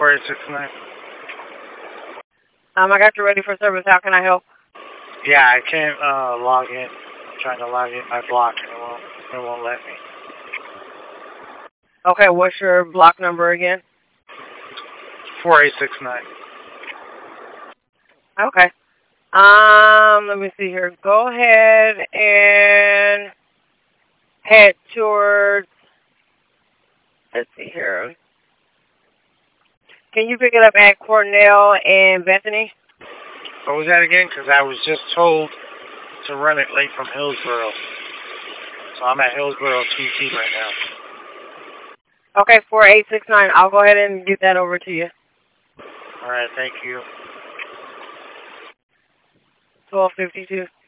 4869. I got you ready for service. How can I help? Yeah, I can't log in. I'm trying to log in. I blocked and it won't let me. Okay, what's your block number again? 4869. Okay. Let me see here. Go ahead and head towards, let's see here. Can you pick it up at Cornell and Bethany? What was that again? Because I was just told to run it late from Hillsboro. So I'm at Hillsboro TT right now. Okay, 4869. I'll go ahead and get that over to you. All right, thank you. 1252.